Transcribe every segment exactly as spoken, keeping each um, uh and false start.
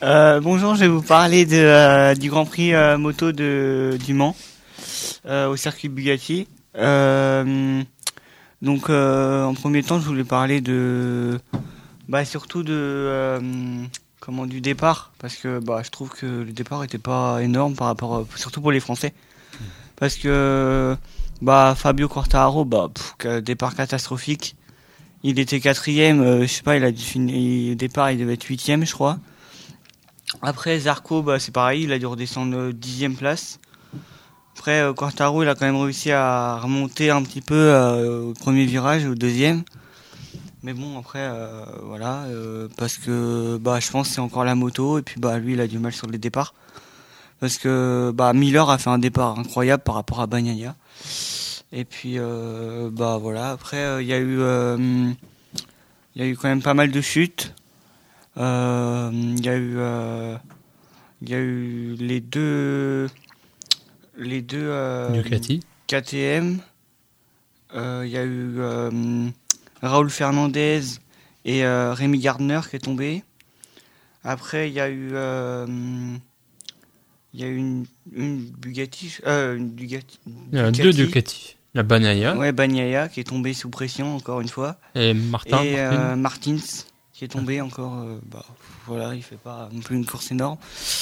Euh, bonjour, je vais vous parler de, euh, du Grand Prix euh, moto de, du Mans euh, au circuit Bugatti. Euh, donc, euh, en premier temps, je voulais parler de, bah, surtout de, euh, comment, du départ, parce que bah, je trouve que le départ était pas énorme par rapport, à- surtout pour les Français, parce que bah, Fabio Quartararo, bah, pff, départ catastrophique. Il était quatrième, euh, je sais pas, il a dû finir, au départ, il devait être huitième, je crois. Après, Zarco, bah, c'est pareil, il a dû redescendre euh, dixième place. Après, euh, Quartaro, il a quand même réussi à remonter un petit peu euh, au premier virage, au deuxième. Mais bon, après, euh, voilà, euh, parce que bah, je pense que c'est encore la moto, et puis bah, lui, il a du mal sur les départs. Parce que bah, Miller a fait un départ incroyable par rapport à Bagnaia. Et puis, euh, bah voilà, après, il euh, y a eu, il euh, y a eu quand même pas mal de chutes. Il euh, y a eu... Euh, Il y a eu les deux, les deux euh, Ducati. K T M. Euh, Il y a eu euh, Raoul Fernandez et euh, Rémi Gardner qui est tombé. Après, il y a eu, euh, il y a eu une, une Bugatti, euh, une Ducati, Il y a Ducati. deux Ducati. La Bagnaia. Ouais, Bagnaia qui est tombé sous pression encore une fois. Et Martin. Et Martin. euh, Martins qui est tombé encore. Euh, bah, voilà, il fait pas non plus une course énorme.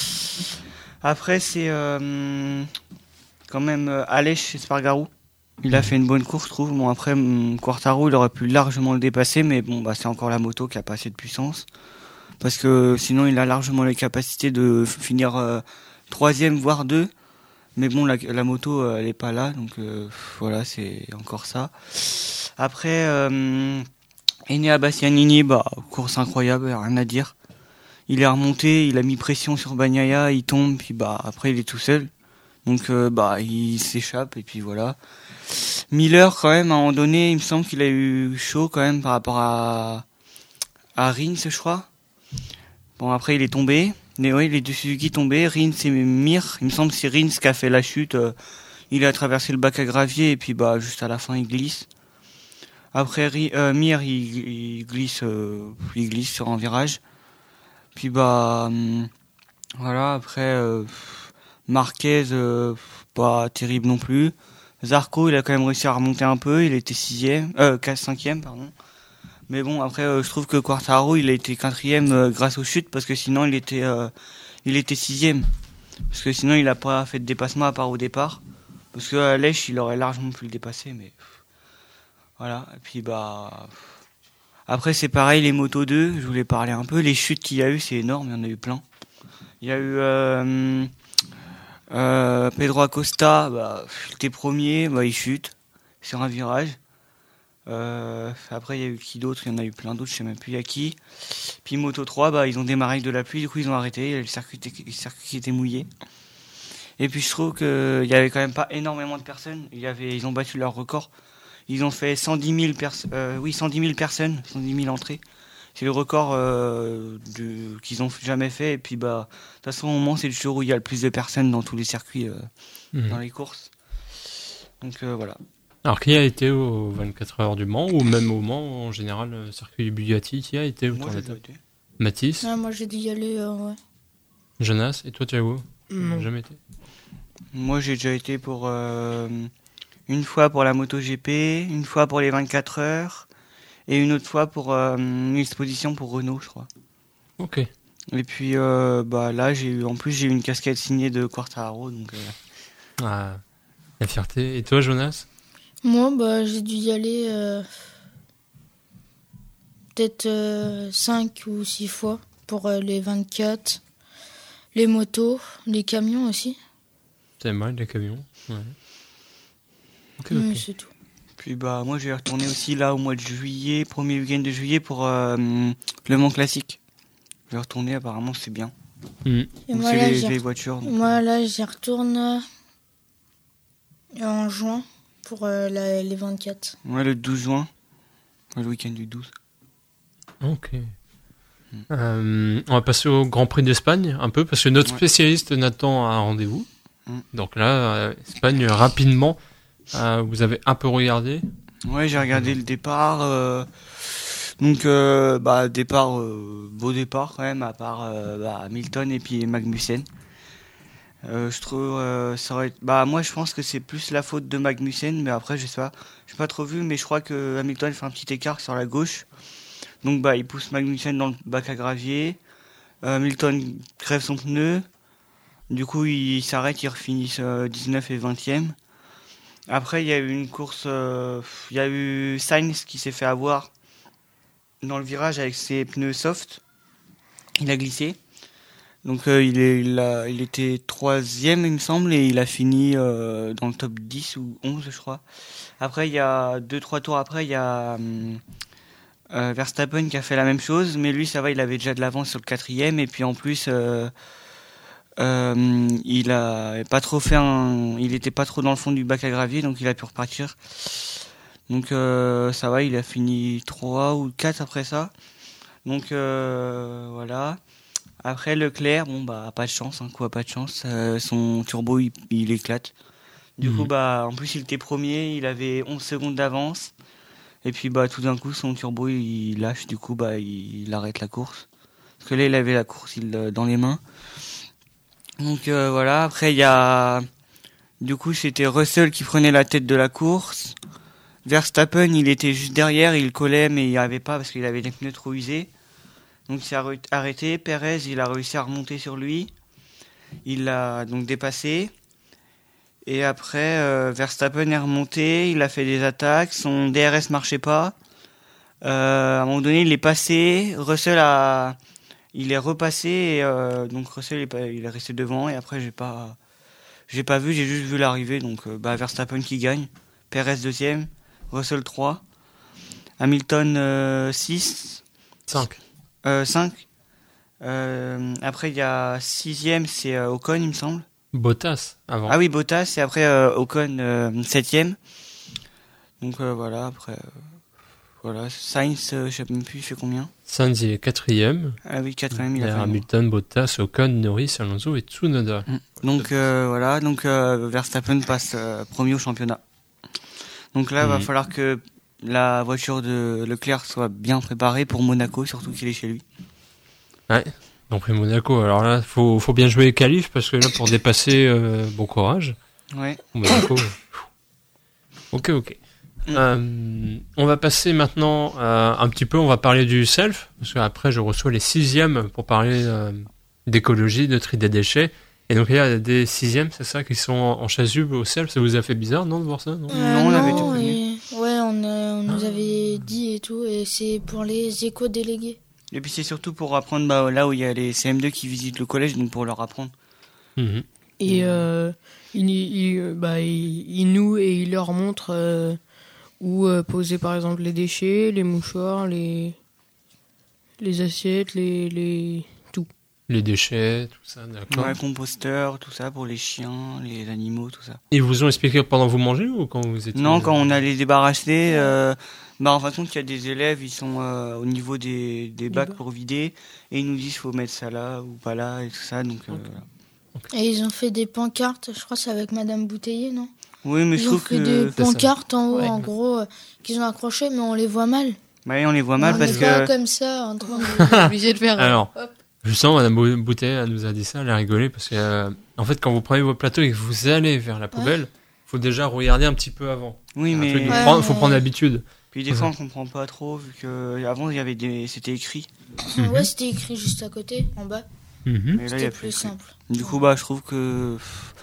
Après, c'est euh, quand même euh, Aleix Espargaro. Il a fait une bonne course, je trouve. Bon, après, hum, Quartaro, il aurait pu largement le dépasser, mais bon, bah, c'est encore la moto qui a pas assez de puissance. Parce que sinon, il a largement les capacités de finir euh, troisième, voire deux. Mais bon, la, la moto, euh, elle est pas là, donc euh, voilà, c'est encore ça. Après, euh, Enea Bastianini, bah, course incroyable, rien à dire. Il est remonté, il a mis pression sur Bagnaia, il tombe, puis bah après il est tout seul. Donc euh, bah il s'échappe et puis voilà. Miller quand même à un moment donné, il me semble qu'il a eu chaud quand même par rapport à à Rins, je crois. Bon après il est tombé. Mais oui, les deux Suzuki tombés, Rins et Mir, il me semble que c'est Rins qui a fait la chute. Euh, il a traversé le bac à gravier et puis bah juste à la fin il glisse. Après euh, Mir il, il glisse euh, il glisse sur un virage. Puis bah hum, voilà, après euh, Marquez euh, pas terrible non plus. Zarco, il a quand même réussi à remonter un peu, il était sixième, euh cinquième pardon. Mais bon, après euh, je trouve que Quartaro, il a été quatrième euh, grâce aux chutes parce que sinon il était euh, il était sixième. Parce que sinon il a pas fait de dépassement à part au départ. Parce que à Lèche, il aurait largement pu le dépasser, mais voilà. Et puis bah après c'est pareil, les motos deux, je voulais parler un peu. Les chutes qu'il y a eu, c'est énorme, il y en a eu plein. Il y a eu euh, euh, Pedro Acosta, bah, il était premier, bah, il chute sur un virage. Euh, après, il y a eu qui d'autre? Il y en a eu plein d'autres, je sais même plus il y a qui. Puis Moto trois, bah, ils ont démarré avec de la pluie, du coup ils ont arrêté, le circuit était, le circuit qui était mouillé. Et puis je trouve qu'il y avait quand même pas énormément de personnes. Il y avait, ils ont battu leur record. Ils ont fait cent dix mille, pers- euh, oui, cent dix mille personnes, cent dix mille entrées. C'est le record euh, de, qu'ils ont jamais fait. Et puis, bah, de toute façon, au Mans, c'est le jour où il y a le plus de personnes dans tous les circuits, euh, mmh. dans les courses. Donc, euh, voilà. Alors, qui a été aux vingt-quatre heures du Mans, ou même au Mans, en général, le circuit du Bugatti, qui a été au Moi, tour j'ai d'étape? été. Mathis? Ah, moi, j'ai dû y aller, euh, ouais. Jonas? Et toi, tu as où? Non. Jamais été? Moi, j'ai déjà été pour euh, une fois pour la MotoGP, une fois pour les vingt-quatre heures, et une autre fois pour euh, une exposition pour Renault, je crois. Ok. Et puis, euh, bah, là, j'ai eu, en plus, j'ai eu une casquette signée de Quartararo, donc... Euh... Ah, la fierté. Et toi, Jonas? Moi, bah, j'ai dû y aller euh, peut-être euh, cinq ou six fois pour euh, les vingt-quatre, les motos, les camions aussi. C'est mal, les camions. Ouais. Ok, Oui, ok. c'est tout. Puis bah moi je vais retourner aussi là au mois de juillet, premier week-end de juillet pour euh, le Mans Classique. Je vais retourner, apparemment c'est bien. Mmh. Et moi, c'est là, les, j'y les re- voitures. Donc, moi, là, j'y retourne euh, en juin pour euh, la- les vingt-quatre. Ouais, le douze juin. Ouais, le week-end du douze. Ok. Mmh. Euh, on va passer au Grand Prix d'Espagne un peu parce que notre ouais. spécialiste Nathan a un rendez-vous. Mmh. Donc là, euh, Espagne rapidement. Euh, vous avez un peu regardé? Ouais, j'ai regardé le départ. Euh, Donc, euh, bah, départ, euh, beau départ quand même, à part euh, bah, Hamilton et puis Magnussen. Euh, je trouve, euh, ça aurait... bah, moi je pense que c'est plus la faute de Magnussen, mais après, je sais pas, j'ai pas trop vu, mais je crois que Hamilton fait un petit écart sur la gauche. Donc, bah, il pousse Magnussen dans le bac à gravier. Euh, Hamilton crève son pneu. Du coup, il s'arrête, il refinit euh, dix-neuf et vingtième. Après, il y a eu une course, euh, il y a eu Sainz qui s'est fait avoir dans le virage avec ses pneus soft. Il a glissé. Donc euh, il, est, il, a, il était troisième, il me semble, et il a fini euh, dans le top dix ou onze, je crois. Après, il y a deux trois tours après, il y a euh, Verstappen qui a fait la même chose, mais lui, ça va, il avait déjà de l'avance sur le quatrième, et puis en plus... Euh, Euh, il a pas trop fait un, il était pas trop dans le fond du bac à gravier, donc il a pu repartir. Donc euh, ça va, il a fini trois ou quatre après ça. Donc euh, voilà. Après Leclerc, bon bah pas de chance, hein, quoi, pas de chance. Euh, son turbo il, il éclate. Du Mhm. coup bah en plus il était premier, il avait onze secondes d'avance. Et puis bah tout d'un coup son turbo il lâche, du coup bah il, il arrête la course. Parce que là il avait la course il, dans les mains. Donc euh, voilà, après il y a du coup c'était Russell qui prenait la tête de la course. Verstappen, il était juste derrière, il collait mais il n'y arrivait pas parce qu'il avait les pneus trop usés. Donc il s'est arrêté, Perez, il a réussi à remonter sur lui. Il l'a donc dépassé. Et après euh, Verstappen est remonté, il a fait des attaques, son D R S marchait pas. Euh, à un moment donné, il est passé, Russell a il est repassé et euh, donc Russell il est, pas, il est resté devant et après j'ai pas j'ai pas vu, j'ai juste vu l'arrivée, donc euh, bah, Verstappen qui gagne, Perez deuxième, Russell trois, Hamilton euh, six, cinq. euh, cinq. Euh, après il y a sixième, c'est euh, Ocon il me semble. Bottas avant. Ah oui, Bottas et après euh, Ocon euh, septième. Donc euh, voilà, après euh, voilà, Sainz, euh, je sais même plus il fait combien. Sainz il est quatrième. Ah oui, quatrième, il a Derrière fait Hamilton, Bottas, Ocon, Norris, Alonso et Tsunoda. Mm. Donc euh, voilà, donc euh, Verstappen passe euh, premier au championnat. Donc là, il va Mhm. falloir que la voiture de Leclerc soit bien préparée pour Monaco, surtout qu'il est chez lui. Ouais. Donc prix Monaco. Alors là, faut faut bien jouer les qualifs parce que là pour dépasser, euh, bon courage. Ouais. Monaco. ok, ok. Mm. Euh, on va passer maintenant euh, un petit peu, on va parler du self, parce qu'après je reçois les sixièmes pour parler euh, d'écologie, de tri des déchets. Et donc il y a des sixièmes, c'est ça, qui sont en, en chasuble au self. Ça vous a fait bizarre, non, de voir ça, non Euh, Non, on avait non, tout et- ouais, on, euh, on nous avait dit et tout, et c'est pour les éco-délégués. Et puis c'est surtout pour apprendre bah, là où il y a les C M deux qui visitent le collège, donc pour leur apprendre. Mhm. Et euh, il, il, bah, il, il noue et il leur montre euh, où euh, poser par exemple les déchets, les mouchoirs, les, les assiettes, les, les... tout. Les déchets, tout ça, d'accord. Ouais, composteur, tout ça pour les chiens, les animaux, tout ça. Ils vous ont expliqué pendant que vous mangez ou quand vous étiez... Non, quand on allait débarrasser, euh, bah en fin de compte, il y a des élèves, ils sont euh, au niveau des, des bacs bacs. pour vider, et ils nous disent faut mettre ça là ou pas là et tout ça. Donc euh, Ok. voilà. Et ils ont fait des pancartes, je crois que c'est avec Madame Bouteiller, non? Oui, mais je Ils ont trouve fait que des C'est ça. pancartes en haut, Ouais. en gros, euh, qu'ils ont accrochées, mais on les voit mal. bah, on les voit mal on parce n'est pas que comme ça, en train de... Obligé de faire. Alors, hop. justement, Madame Bou- Boutet, elle nous a dit ça, elle a rigolé, parce que, euh, en fait, quand vous prenez vos plateaux et que vous allez vers la poubelle, faut déjà regarder un petit peu avant. oui, Un mais truc de Ouais, prendre- mais- faut prendre l'habitude. puis des fois on comprend pas trop vu que avant il y avait des, c'était écrit. Ouais, c'était écrit juste à côté, en bas. Mhm. Mais là il y C'était a plus plus écrit. simple. Du coup bah je trouve que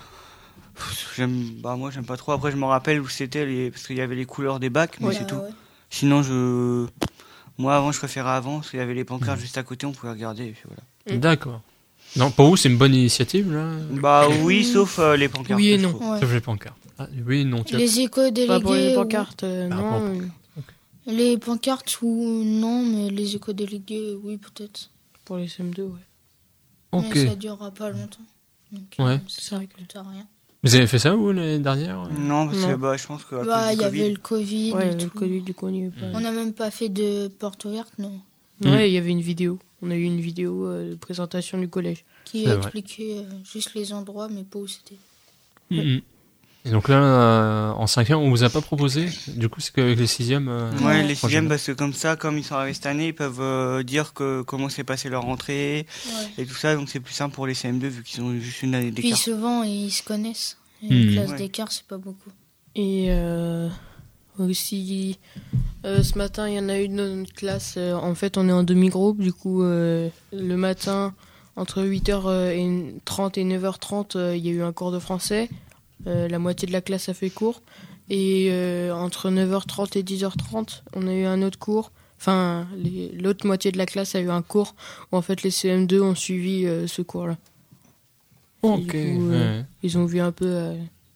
pff, j'aime, bah moi j'aime pas trop. Après je me rappelle où c'était les, parce qu'il y avait les couleurs des bacs, mais Ouais, c'est tout. ouais. Sinon je, moi avant je préférais avant parce qu'il y avait les pancartes Mhm. juste à côté, on pouvait regarder et puis voilà. Mm. D'accord. Non, pour vous, c'est une bonne initiative, là? Bah oui, sauf euh, les pancartes. Oui et je non. trouve. Ouais. Sauf les pancartes. Ah, oui, non, tu vois. Les éco-délégués... Pas pour les ou- pancartes, euh, Ah, non. bon. euh, Les pancartes ou non, mais les éco-délégués, oui, peut-être. Pour les C M deux, ouais. Ok. Mais ça durera pas longtemps. Donc, Ouais. euh, C'est ça vrai que- coûte rien. Vous avez fait ça, vous, l'année dernière? Non, parce que Non. bah je pense que à Bah, cause il du y avait Covid. le Covid Ouais, et le tout. Covid, du coup, on y est pas. On n'a même pas fait de porte ouverte, non. Mm. Ouais, il y avait une vidéo. On a eu une vidéo euh, de présentation du collège. Qui C'est vrai. expliquait euh, juste les endroits, mais pas où c'était. Mhm. Et donc là, euh, en cinquième, on vous a pas proposé? Du coup, c'est qu'avec les sixièmes. Euh, Ouais, Ouais. les prochaine. sixièmes, parce que comme ça, comme ils sont arrivés cette année, ils peuvent euh, dire que comment s'est passé leur rentrée Ouais. et tout ça, donc c'est plus simple pour les C M deux vu qu'ils ont juste une année Puis d'écart. souvent, ils se connaissent. Et Hmm. Une classe Ouais. d'écart, c'est pas beaucoup. Et euh, aussi, euh, ce matin, il y en a une dans notre classe. euh, en fait, on est en demi-groupe. Du coup, euh, le matin, entre huit heures trente et neuf heures trente, euh, il y a eu un cours de français. Euh, la moitié de la classe a fait cours. Et euh, entre neuf heures trente et dix heures trente, on a eu un autre cours. Enfin, les- l'autre moitié de la classe a eu un cours où en fait les C M deux ont suivi euh, ce cours-là. Ok. du coup, euh, ouais. Ils ont vu un peu euh,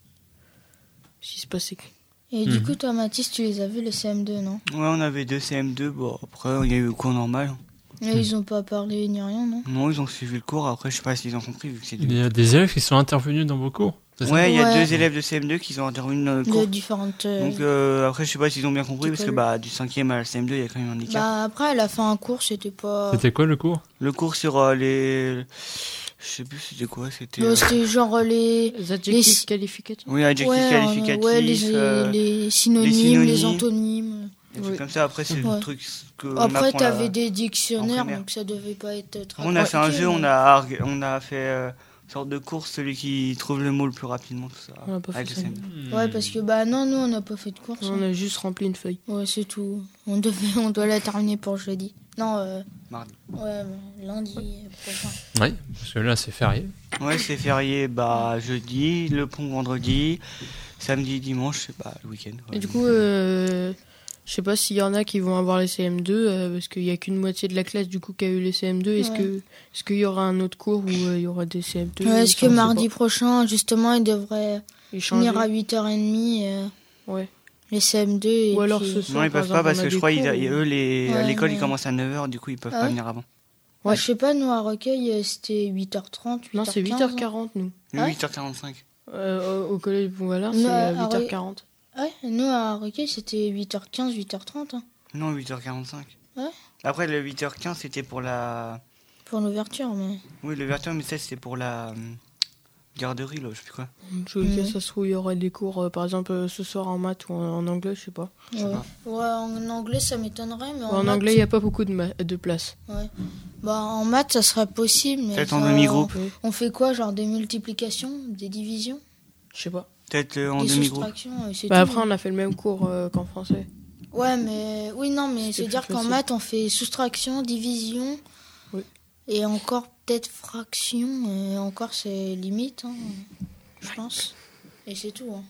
ce qui se passait. Et du Mhm. coup, toi, Mathis, tu les as vus, les C M deux, non? Ouais, on avait deux C M deux, bon après il y a eu le cours normal. Et Hmm. ils ont pas parlé ni rien, non? Non, ils ont suivi le cours, après je sais pas s'ils ont compris vu que c'est Il du... y a des élèves qui sont intervenus dans vos cours. c'est ça? Ouais, il y a Ouais. deux élèves de C M deux qui ont intervenu dans le De cours. différentes. euh, Donc euh, après je sais pas s'ils ont bien compris parce que écoles. bah du cinquième à la C M deux il y a quand même un écart. Bah, après, elle a fait un cours, c'était pas. C'était quoi le cours? Le cours sur euh, les... Je sais plus c'était quoi, c'était... Bah, euh, c'était genre euh, les. Les adjectifs Les- qualificatifs. Oui, adjectifs Ouais, qualificatifs, euh, ouais, les, euh, les synonymes, les, synonymes. antonymes. des trucs Oui. comme ça. Après c'est Ouais. le truc que... on Après, apprend t'avais là- des dictionnaires, primaire. donc ça devait pas être très On a fait un compliqué, jeu, on mais- a, arg- on a fait euh, une sorte de course, celui qui trouve le mot le plus rapidement, tout ça. On a pas avec fait le ça. C M. Ouais, parce que bah non, nous on n'a pas fait de course. On hein. a juste rempli une feuille. Ouais, c'est tout. On devait, on doit la terminer pour jeudi. Non, euh, Mardi. ouais, mais lundi prochain. Oui, parce que là, c'est férié. Ouais, c'est férié bah, jeudi, le pont vendredi, samedi, dimanche, c'est pas le week-end. ouais. Et du coup, euh, je sais pas s'il y en a qui vont avoir les C M deux, euh, parce qu'il y a qu'une moitié de la classe du coup qui a eu les C M deux. Est-ce Ouais. que, est-ce qu'il y aura un autre cours où euh, il y aura des C M deux? Ouais, Est-ce que Enfin, je sais mardi pas. prochain, justement, ils devraient Échanger. finir à huit heures trente euh, Ouais. les C M deux et Ou alors puis- ce soir. Non, ils par peuvent pas exemple, parce on a que je des crois cours qu'ils où- eux, les, à Ouais, l'école, mais- ils commencent à neuf heures, du coup, ils peuvent Ah pas ouais venir avant. Bah, Ouais. je sais pas, nous à Recueil, euh, c'était huit heures trente, huit heures Non, quinze. c'est huit heures quarante nous. Ouais. huit heures quarante-cinq. Euh, au au collège Bonvalin, Non, c'est à à huit heures quarante. Ouais, nous à Recueil, c'était huit heures quinze, huit heures trente. Hein, Non, huit heures quarante-cinq. Ouais. Après, le huit heures quinze, c'était pour la... pour l'ouverture, mais. Oui, l'ouverture, mais ça, c'était pour la euh, garderie, là, je sais plus quoi. En tous les cas, Mhm. ça se trouve, il y aura des cours, euh, par exemple, euh, ce soir en maths ou en, en anglais, je sais pas. sais Ouais. pas. Ouais, en anglais, ça m'étonnerait, mais en, en maths, anglais, il n'y a pas beaucoup de, ma- de place. Ouais. Bah, en maths, ça serait possible. mais Peut-être en ça- demi-groupe. Oui. On fait quoi, genre des multiplications, des divisions, Je sais pas. Peut-être euh, en des demi-groupe. soustractions, et c'est Bah, tout. après, on a fait le même cours euh, qu'en français. Ouais, mais oui, non, mais C'était c'est plus dire qu'en facile. maths, on fait soustraction, division, Oui. et encore peut-être fraction, et encore c'est limite, hein, je pense. Et c'est tout. Hein.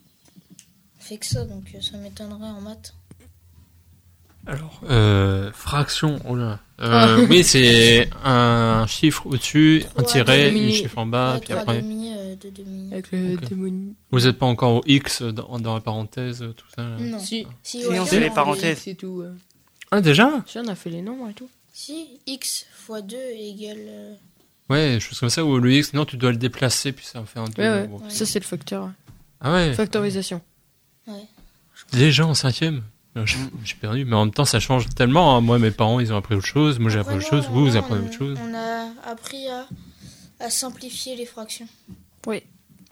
On fait que ça, donc euh, ça m'étonnerait en maths. Alors, euh, fraction, oh là. Euh, oui, c'est un chiffre au-dessus, un Trois tiret, demi- un chiffre en bas, Ouais, puis trois après. demi, euh, deux demi. Avec le Ok. démoni. Vous n'êtes pas encore au X dans, dans la parenthèse, tout ça. là. Non. Si. Si, Si, ouais, on bien, fait les on- parenthèses. C'est tout. euh. Ah, déjà? Si, on a fait les nombres et tout. Si, x fois deux égale... euh, Ouais, chose comme ça, ou le X, non, tu dois le déplacer, puis ça en fait un deux. Ouais, ouais. bon. Ouais. Ça, c'est le facteur. ouais. Ah ouais, Factorisation. déjà en cinquième. Euh, J'ai j'ai perdu, mais en même temps, ça change tellement. hein. Moi, mes parents, ils ont appris autre chose. Moi, j'ai appris Après, autre chose. non, Vous, vous non, apprenez on- autre chose. On a appris à, à simplifier les fractions. Oui.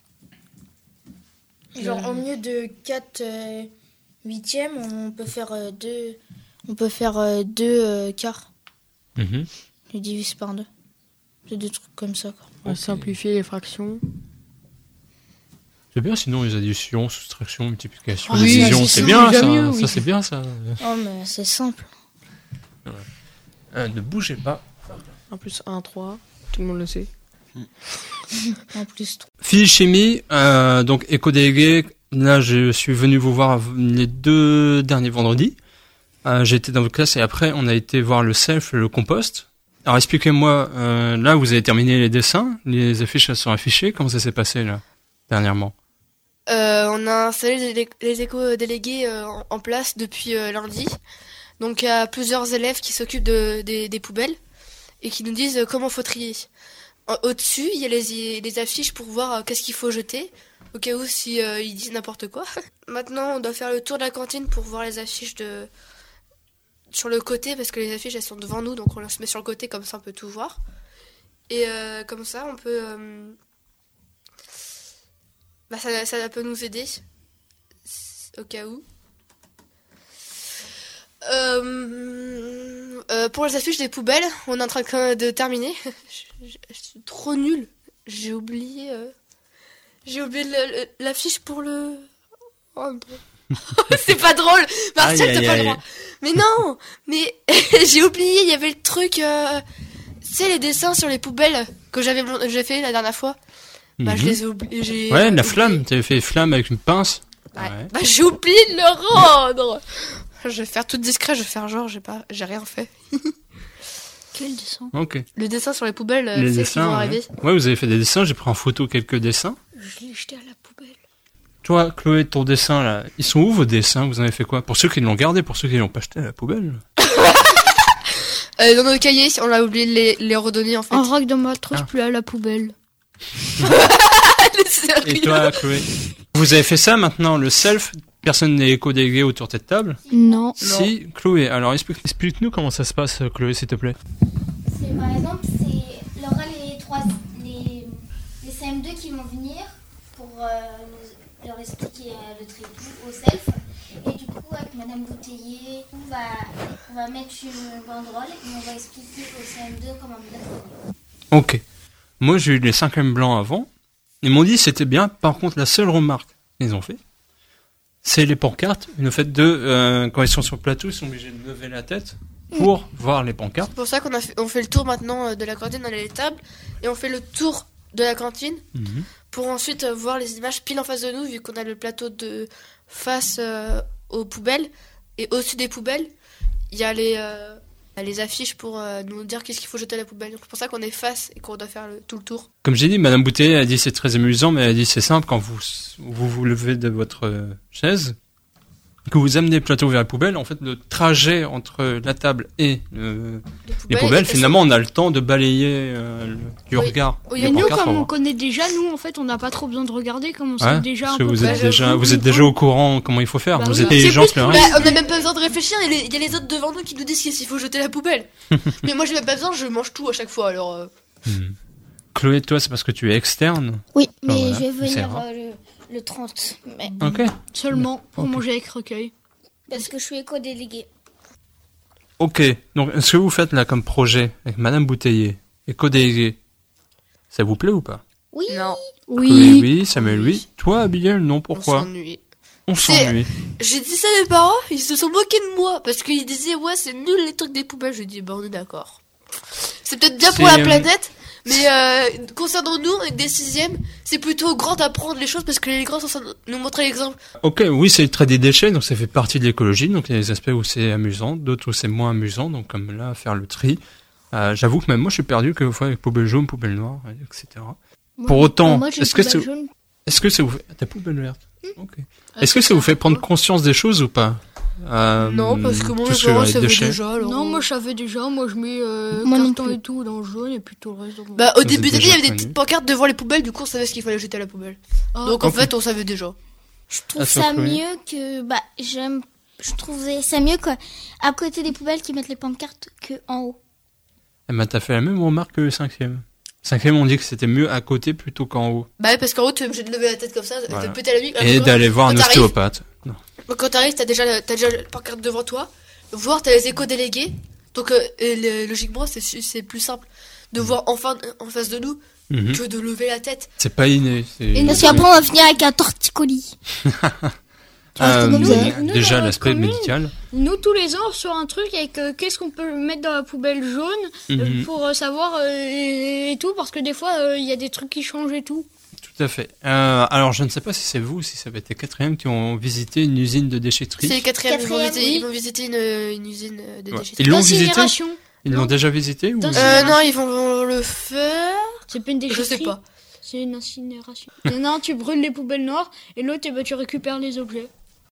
Genre Euh. au mieux de quatre euh, huitièmes, on peut faire euh, deux, on peut faire euh, deux euh, quarts. Mhm. Je divise par deux. C'est des trucs comme ça, quoi. On va Ok. simplifier les fractions. C'est bien, sinon, les additions, soustractions, multiplications, Ah, divisions. c'est C'est ça, bien, déjà ça. mieux, Ça, oui. c'est bien, ça. Oh, mais c'est simple. Euh, ne bougez pas. un plus un, trois. Tout le monde le sait. En plus, trois. Physique chimie, euh, donc éco-délégué. Là, je suis venu vous voir les deux derniers vendredis. Euh, j'ai été dans votre classe et après, on a été voir le self, le compost. Alors, expliquez-moi, euh, là, vous avez terminé les dessins, les affiches elles sont affichées. Comment ça s'est passé, là, dernièrement? Euh, on a installé les, les éco-délégués euh, en, en place depuis euh, lundi. Donc il y a plusieurs élèves qui s'occupent de, des, des poubelles et qui nous disent euh, comment faut trier. En- Au-dessus, il y a les, les affiches pour voir euh, qu'est-ce qu'il faut jeter, au cas où si euh, ils disent n'importe quoi. Maintenant, on doit faire le tour de la cantine pour voir les affiches de sur le côté, parce que les affiches elles sont devant nous, donc on les met sur le côté, comme ça on peut tout voir. Et euh, comme ça, on peut... euh, Bah ça, ça peut nous aider. Au cas où. Euh, euh, pour les affiches des poubelles, on est en train de, de terminer. je, je- je suis trop nulle. J'ai oublié. euh, J'ai oublié le- le- l'affiche pour le. Oh non. C'est pas drôle. Martial, Aïe, t'as aïe, pas le aïe. droit. Mais non. Mais j'ai oublié. Il y avait le truc. Euh... Tu sais les dessins sur les poubelles que j'avais mon- j'ai fait la dernière fois. Bah je Mhm. les ai oubliés. j'ai, Ouais, euh, la oublié. flamme. T'avais fait flamme avec une pince. Ouais. Ouais. Bah j'ai oublié de le rendre. Je vais faire tout discret, je vais faire genre j'ai pas j'ai rien fait. Quel dessin? Ok. Le dessin sur les poubelles, euh, Les c'est ce qui dessins. vont Ouais. arriver. Ouais, vous avez fait des dessins. J'ai pris en photo quelques dessins. Je l'ai jeté à la poubelle. Toi, Chloé, ton dessin là, ils sont où vos dessins? Vous en avez fait quoi? Pour ceux qui l'ont gardé, pour ceux qui l'ont pas jeté à la poubelle. Euh, dans nos cahiers, on a oublié de les, les redonner en fait. Un rack de matrace Ah. plus à la poubelle. Sérieux. Et toi, Chloé? Vous avez fait ça maintenant, le self? Personne n'est éco-délégué autour de cette table? Non. Si, Chloé. Alors explique- explique-nous comment ça se passe, Chloé, s'il te plaît. C'est par exemple, c'est il y aura les trois les, les C M deux qui vont venir pour euh, nous- leur expliquer euh, le tri au self. Et du coup, avec Madame Bouteiller, on va, on va mettre une banderole et on va expliquer au C M deux comment bien faire. Ok. Moi, j'ai eu les cinquièmes blancs avant. Ils m'ont dit que c'était bien. Par contre, la seule remarque qu'ils ont fait, c'est les pancartes. Le fait de, euh, quand ils sont sur le plateau, ils sont obligés de lever la tête pour voir les pancartes. C'est pour ça qu'on a fait, on fait le tour maintenant euh, de la cantine, on a les tables et on fait le tour de la cantine Mhm. pour ensuite euh, voir les images pile en face de nous vu qu'on a le plateau de face euh, aux poubelles et au-dessus des poubelles il y a les euh, les affiches pour euh, nous dire qu'est-ce qu'il faut jeter à la poubelle. Donc c'est pour ça qu'on est face et qu'on doit faire le- tout le tour. Comme j'ai dit, Madame Bouteille a dit c'est très amusant, mais elle a dit c'est simple quand vous vous, vous levez de votre euh, chaise, que vous amenez le plateau vers la poubelle. En fait, le trajet entre la table et euh, les poubelles, et- finalement, on a le temps de balayer euh, le- du Oui. regard. Oui, les Mais nous, pancartes comme pour on voir. connaît déjà, nous, en fait, on n'a pas trop besoin de regarder, comme on Ouais, sait déjà parce un que peu vous près. êtes déjà, j'avoue, vous êtes nous, déjà on- au courant comment il faut faire. Bah vous oui. êtes C'est intelligent plus- que le bah, reste. on n'a même pas besoin de réfléchir, il y, a les, il y a les autres devant nous qui nous disent qu'il faut jeter la poubelle. Mais moi j'ai même pas besoin, je mange tout à chaque fois alors. euh, Hmm. Chloé, toi, c'est parce que tu es externe. Oui, mais mais voilà, je vais c'est venir rare. euh, le, le trente. Mais, Ok. Seulement pour Ok. manger avec recueil. parce que je suis éco-déléguée. Ok. Donc, ce que vous faites là comme projet avec Madame Bouteiller et co-délégué, ça vous plaît ou pas? Oui. Non, Chloé, Oui. oui. Samuel, oui. Toi, Abigail, non. on Pourquoi? s'ennuie. On C'est- s'ennuie. J'ai dit ça à mes parents, ils se sont moqués de moi parce qu'ils disaient ouais c'est nul les trucs des poubelles. Je dis bah on est d'accord. C'est peut-être bien pour C'est, la euh, planète, mais euh, concernant nous avec des sixièmes, c'est plutôt grand d'apprendre les choses parce que les grands sont censés nous montrer l'exemple. Ok, oui, c'est le trait des déchets, donc ça fait partie de l'écologie. Donc il y a des aspects où c'est amusant, d'autres où c'est moins amusant. Donc comme là, faire le tri. Euh, J'avoue que même moi, je suis perdu quelquefois avec poubelle jaune, poubelle noire, et cetera. Pour autant, Moi, j'ai est-ce une que poubelle c'est- jaune. Est-ce que ça vous fait... Ta poubelle verte. Ok. Ah, Est-ce que ça vous fait prendre conscience des choses ou pas? Euh, Non parce que moi tout mes ce que parents les savaient déchets. déjà. Alors... Non, moi je savais déjà, moi je mets euh, Moi non carton plus. et tout dans le jaune et puis tout le reste dans le Bah au Vous début êtes d'année il y déjà avait des connu. petites pancartes devant les poubelles, du coup on savait ce qu'il fallait jeter à la poubelle. Ah, Donc en ok. fait on savait déjà. Je trouve Ah, ça toi, Chloé mieux que. Bah, j'aime. Je trouvais ça mieux quoi. À côté des poubelles qui mettent les pancartes que en haut. Eh ben, t'as fait la même remarque que le cinquième. Cinquième, on dit que c'était mieux à côté plutôt qu'en haut. Bah ouais, parce qu'en haut tu es obligé de lever la tête comme ça, Voilà. de péter la nuque. alors Et que d'aller voir quand un t'arrives- ostéopathe. Non. Quand t'arrives, t'as déjà, la- t'as déjà la pancarte devant toi. Voir, t'as les éco-délégués. Donc, euh, et le- logiquement, c'est, su- c'est plus simple de voir enfin en face de nous Mhm. que de lever la tête. C'est pas inné. c'est- Et Parce qu'après, on va finir avec un torticolis. Euh, Nous, mais nous, déjà dans l'aspect notre commune, médical. Nous, tous les ans, on reçoit un truc avec euh, qu'est-ce qu'on peut mettre dans la poubelle jaune euh, Mhm. pour euh, savoir euh, et, et tout, parce que des fois, euh, il y a des trucs qui changent et tout. Tout à fait. Euh, alors, je ne sais pas si c'est vous ou si ça va être les quatrièmes qui ont visité une usine de déchetterie. C'est les quatrièmes, ils vont Quatrième, visiter, oui. ils vont visiter une, une usine euh, de Ouais. déchets. Ils l'ont visité? D'incinération. Ils l'ont Non. déjà visité ou... Dans- Euh, non, ils vont le faire. C'est pas une Je déchetterie. sais pas. C'est une incinération. Il y en a un, tu brûles les poubelles noires, et l'autre, eh ben, tu récupères les objets.